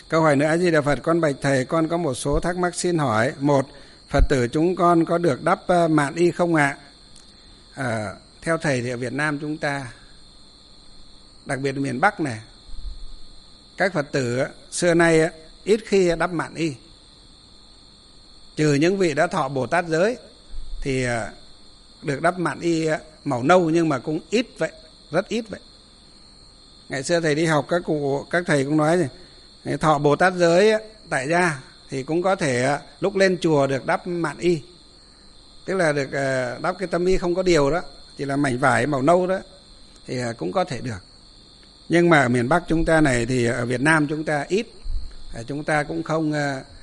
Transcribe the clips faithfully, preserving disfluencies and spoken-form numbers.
Câu hỏi nữa, A Di Đà Phật, con bạch thầy, con có một số thắc mắc xin hỏi. Một, Phật tử chúng con có được đắp mạn y không ạ? À, theo thầy thì ở Việt Nam chúng ta, đặc biệt ở miền Bắc này, các Phật tử xưa nay ít khi đắp mạn y, trừ những vị đã thọ Bồ Tát giới thì được đắp mạn y màu nâu, nhưng mà cũng ít vậy, rất ít vậy. Ngày xưa thầy đi học, các cụ các thầy cũng nói này, thọ Bồ Tát giới tại gia thì cũng có thể lúc lên chùa được đắp mạn y, tức là được đắp cái tâm y không có điều đó, chỉ là mảnh vải màu nâu đó, thì cũng có thể được. Nhưng mà ở miền Bắc chúng ta này thì ở Việt Nam chúng ta ít, chúng ta cũng không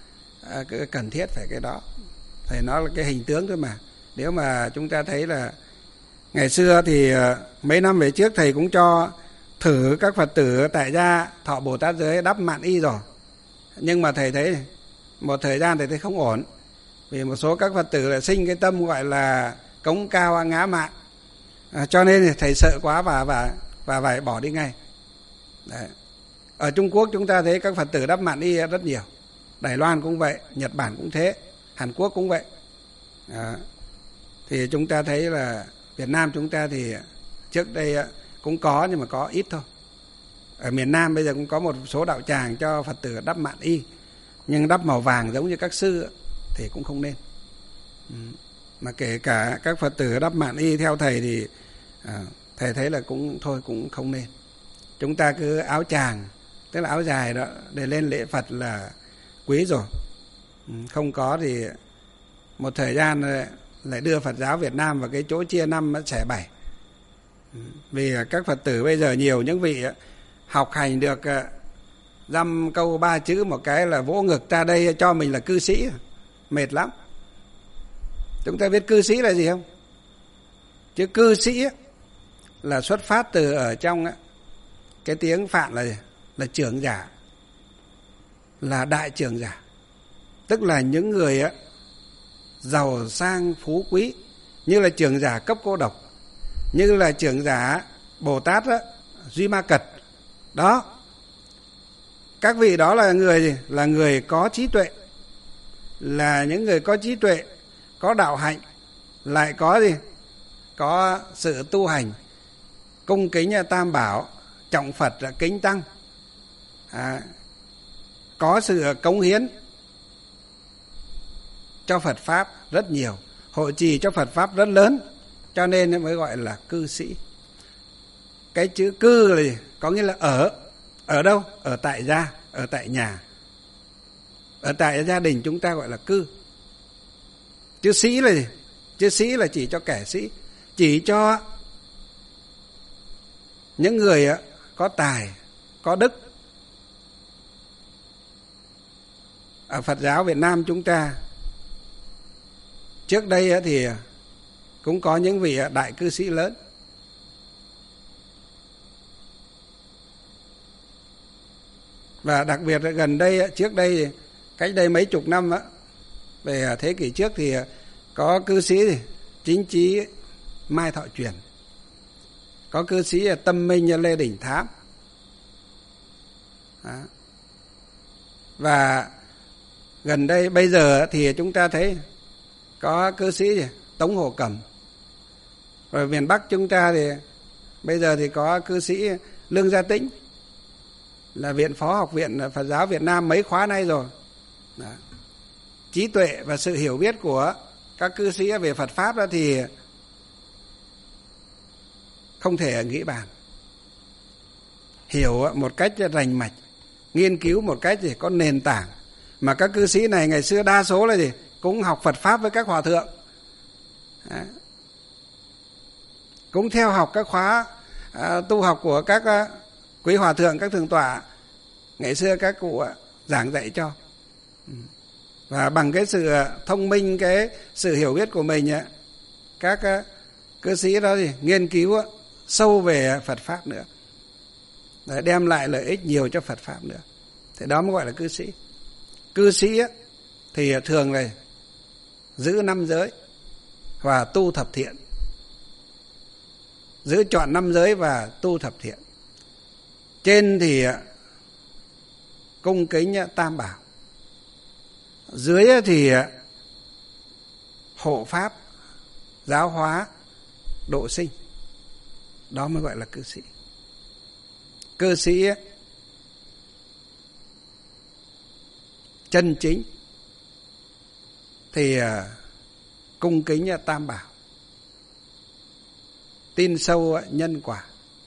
cần thiết phải cái đó. Thầy nói là cái hình tướng thôi mà. Nếu mà chúng ta thấy là ngày xưa thì mấy năm về trước thầy cũng cho thử các Phật tử tại gia thọ Bồ Tát giới đắp mạn y rồi, nhưng mà thầy thấy một thời gian thầy thấy không ổn, vì một số các Phật tử lại sinh cái tâm gọi là cống cao ngã mạn, à, cho nên thầy sợ quá và và và phải bỏ đi ngay. Đấy. Ở Trung Quốc chúng ta thấy các Phật tử đắp mạn y rất nhiều, Đài Loan cũng vậy, Nhật Bản cũng thế, Hàn Quốc cũng vậy. À, thì chúng ta thấy là Việt Nam chúng ta thì trước đây cũng có, nhưng mà có ít thôi. Ở miền Nam bây giờ cũng có một số đạo tràng cho Phật tử đắp mạn y, nhưng đắp màu vàng giống như các sư thì cũng không nên. Mà kể cả các Phật tử đắp mạn y theo thầy thì à, thầy thấy là cũng thôi cũng không nên. Chúng ta cứ áo tràng, tức là áo dài đó, để lên lễ Phật là quý rồi. Không có thì một thời gian lại đưa Phật giáo Việt Nam vào cái chỗ chia năm xẻ bảy. Vì các Phật tử bây giờ nhiều những vị học hành được dăm câu ba chữ một cái là vỗ ngực ra đây cho mình là cư sĩ, mệt lắm. Chúng ta biết cư sĩ là gì không? Chứ cư sĩ là xuất phát từ ở trong cái tiếng Phạn là là trưởng giả, là đại trưởng giả, tức là những người giàu sang phú quý, như là trưởng giả Cấp Cô Độc, như là trưởng giả Bồ Tát đó, Duy Ma Cật đó. Các vị đó là người gì? Là người có trí tuệ, là những người có trí tuệ, có đạo hạnh, lại có gì? Có sự tu hành, cung kính Tam Bảo, trọng Phật kính Tăng, à, có sự cống hiến cho Phật Pháp rất nhiều, hộ trì cho Phật Pháp rất lớn, cho nên mới gọi là cư sĩ. Cái chữ cư là gì? Có nghĩa là ở. Ở đâu? Ở tại gia, ở tại nhà. Ở tại gia đình chúng ta gọi là cư. Chữ sĩ là gì? Chữ sĩ là chỉ cho kẻ sĩ, chỉ cho những người có tài, có đức. Ở Phật giáo Việt Nam chúng ta trước đây thì cũng có những vị đại cư sĩ lớn. Và đặc biệt là gần đây, trước đây, cách đây mấy chục năm á, về thế kỷ trước thì có cư sĩ Chính Trí Mai Thọ Truyền, có cư sĩ Tâm Minh Lê Đình Thám. Đó. Và gần đây bây giờ thì chúng ta thấy có cư sĩ gì? Tống Hồ Cẩm. Rồi miền Bắc chúng ta thì bây giờ thì có cư sĩ Lương Gia Tĩnh, là viện phó học viện Phật giáo Việt Nam mấy khóa nay rồi. Đó. Trí tuệ và sự hiểu biết của các cư sĩ về Phật Pháp đó thì không thể nghĩ bàn. Hiểu một cách rành mạch, nghiên cứu một cách gì có nền tảng. Mà các cư sĩ này ngày xưa đa số là gì? Cũng học Phật Pháp với các hòa thượng. Đó. Cũng theo học các khóa à, tu học của các à, quý hòa thượng, các thượng tọa ngày xưa các cụ à, giảng dạy cho. Và bằng cái sự thông minh, cái sự hiểu biết của mình, các à, cư sĩ đó thì nghiên cứu à, sâu về Phật Pháp nữa, để đem lại lợi ích nhiều cho Phật Pháp nữa. Thì đó mới gọi là cư sĩ. Cư sĩ á, thì thường là giữ năm giới và tu thập thiện. Giữ chọn năm giới và tu thập thiện. Trên thì cung kính tam bảo. Dưới thì hộ pháp, giáo hóa, độ sinh. Đó mới gọi là cư sĩ. Cư sĩ chân chính thì cung kính tam bảo, tin sâu nhân quả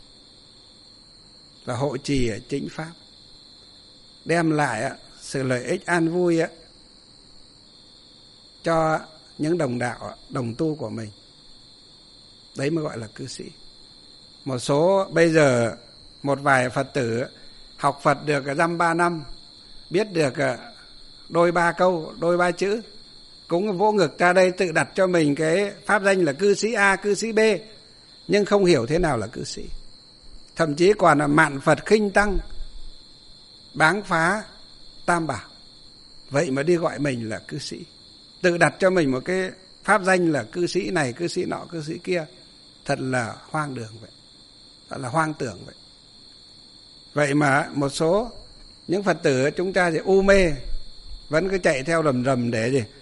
và hộ trì chính pháp, đem lại sự lợi ích an vui cho những đồng đạo, đồng tu của mình. Đấy mới gọi là cư sĩ. Một số bây giờ một vài Phật tử học Phật được dăm ba năm, biết được đôi ba câu, đôi ba chữ, cũng vỗ ngực ra đây tự đặt cho mình cái pháp danh là cư sĩ A, cư sĩ B, nhưng không hiểu thế nào là cư sĩ. Thậm chí còn là mạn Phật khinh tăng, báng phá tam bảo, vậy mà đi gọi mình là cư sĩ, tự đặt cho mình một cái pháp danh là cư sĩ này, cư sĩ nọ, cư sĩ kia. Thật là hoang đường vậy, thật là hoang tưởng vậy. Vậy mà một số những Phật tử chúng ta thì u mê, vẫn cứ chạy theo rầm rầm để gì?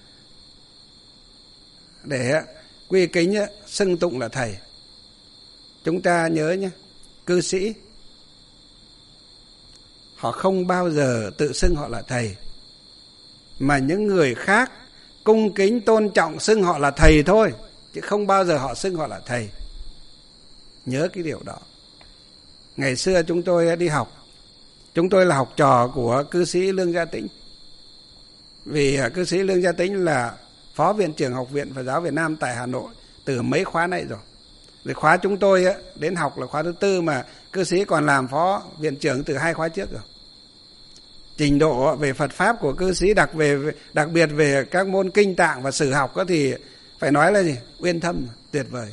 Để quy kính xưng tụng là thầy. Chúng ta nhớ nhé, cư sĩ họ không bao giờ tự xưng họ là thầy, mà những người khác cung kính tôn trọng xưng họ là thầy thôi, chứ không bao giờ họ xưng họ là thầy. Nhớ cái điều đó. Ngày xưa chúng tôi đi học, chúng tôi là học trò của cư sĩ Lương Gia Tĩnh. Vì cư sĩ Lương Gia Tĩnh là phó viện trưởng Học viện Phật giáo Việt Nam tại Hà Nội từ mấy khóa này rồi. Rồi khóa chúng tôi đến học là khóa thứ tư, mà cư sĩ còn làm phó viện trưởng từ hai khóa trước rồi. Trình độ về Phật Pháp của cư sĩ đặc về đặc biệt về các môn kinh tạng và sử học thì phải nói là gì? Uyên thâm, tuyệt vời.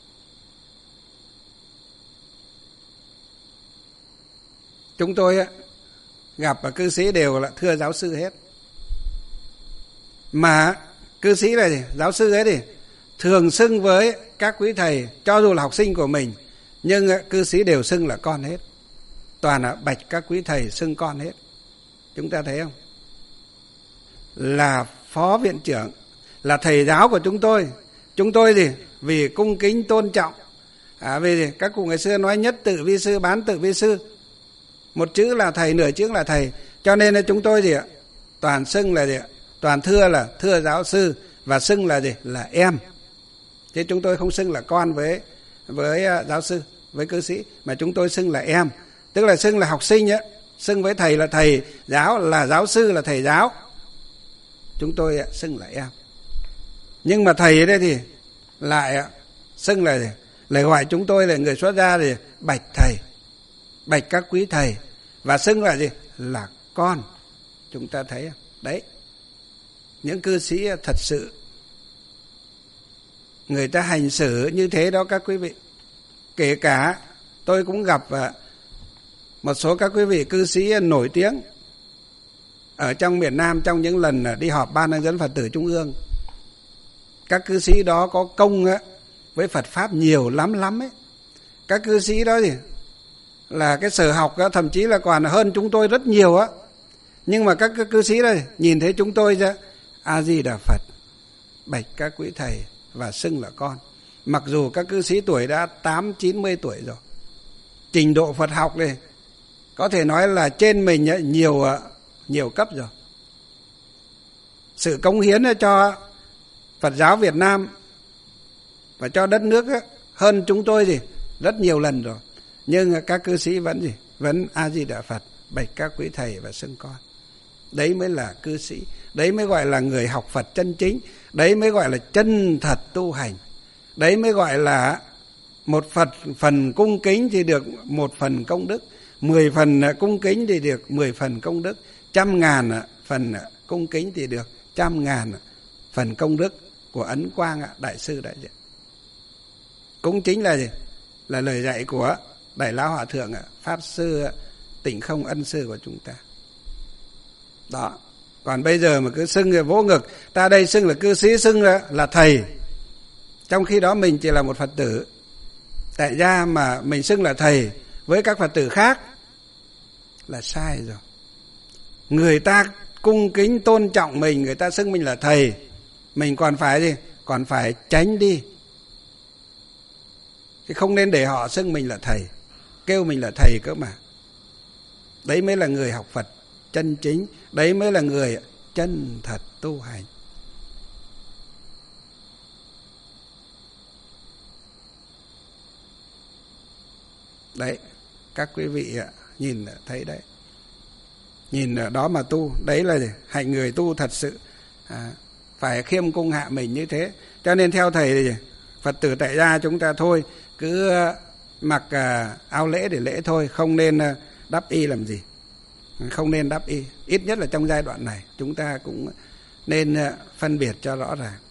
Chúng tôi gặp cư sĩ đều là thưa giáo sư hết. Mà cư sĩ là gì? Giáo sư ấy thì thường xưng với các quý thầy, cho dù là học sinh của mình, nhưng cư sĩ đều xưng là con hết. Toàn là bạch các quý thầy xưng con hết. Chúng ta thấy không? Là phó viện trưởng, là thầy giáo của chúng tôi. Chúng tôi gì? Vì cung kính tôn trọng. À, vì gì? Các cụ ngày xưa nói nhất tự vi sư, bán tự vi sư. Một chữ là thầy, nửa chữ là thầy. Cho nên là chúng tôi gì ạ? Toàn xưng là gì ạ? Toàn thưa là thưa giáo sư, và xưng là gì? Là em. Chứ chúng tôi không xưng là con với với giáo sư, với cư sĩ, mà chúng tôi xưng là em. Tức là xưng là học sinh á, xưng với thầy là thầy giáo, là giáo sư là thầy giáo. Chúng tôi xưng là em. Nhưng mà thầy ở đây thì lại xưng là gì? Lại gọi chúng tôi là người xuất gia thì bạch thầy, bạch các quý thầy, và xưng là gì? Là con. Chúng ta thấy không? Đấy, những cư sĩ thật sự người ta hành xử như thế đó các quý vị. Kể cả tôi cũng gặp một số các quý vị cư sĩ nổi tiếng ở trong miền Nam trong những lần đi họp Ban Hướng dẫn Phật tử Trung ương. Các cư sĩ đó có công với Phật Pháp nhiều lắm lắm ấy. Các cư sĩ đó gì là cái sở học đó, thậm chí là còn hơn chúng tôi rất nhiều á. Nhưng mà các cư sĩ đây nhìn thấy chúng tôi ra A Di Đà Phật, bạch các quý thầy và xưng là con. Mặc dù các cư sĩ tuổi đã tám chín mươi tuổi rồi, trình độ Phật học này có thể nói là trên mình nhiều nhiều cấp rồi. Sự cống hiến cho Phật giáo Việt Nam và cho đất nước hơn chúng tôi gì rất nhiều lần rồi. Nhưng các cư sĩ vẫn gì vẫn A Di Đà Phật, bạch các quý thầy và xưng con. Đấy mới là cư sĩ, đấy mới gọi là người học Phật chân chính, đấy mới gọi là chân thật tu hành. Đấy mới gọi là một Phật phần cung kính thì được một phần công đức, mười phần cung kính thì được mười phần công đức, trăm ngàn phần cung kính thì được trăm ngàn phần công đức của Ấn Quang Đại sư đại diện. Cũng chính là gì? Là lời dạy của Đại Lão Hòa Thượng Pháp Sư Tịnh Không Ân Sư của chúng ta. Đó. Còn bây giờ mà cứ xưng vỗ ngực, ta đây xưng là cư sĩ, xưng là, là thầy, trong khi đó mình chỉ là một Phật tử tại gia mà mình xưng là thầy với các Phật tử khác là sai rồi. người ta cung kính tôn trọng mình, người ta xưng mình là thầy, mình còn phải gì? Còn phải tránh đi. Chứ không nên để họ xưng mình là thầy, kêu mình là thầy cơ mà. Đấy mới là người học Phật chân chính, đấy mới là người chân thật tu hành. Đấy, các quý vị nhìn thấy đấy. Nhìn đó mà tu, đấy là hạnh người tu thật sự. À, phải khiêm cung hạ mình như thế. Cho nên theo thầy thì Phật tử tại gia chúng ta thôi, cứ mặc áo lễ để lễ thôi, không nên đắp y làm gì. Không nên đắp y. Ít nhất là trong giai đoạn này chúng ta cũng nên phân biệt cho rõ ràng.